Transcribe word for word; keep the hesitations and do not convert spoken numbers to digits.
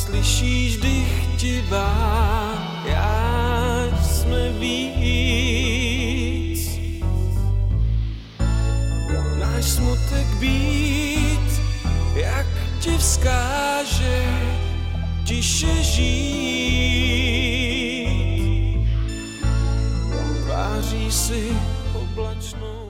slyšíš dych divá, já jsme víc. Náš smutek být, jak ti vzkáže, tiše žít. Tváří si oblačnou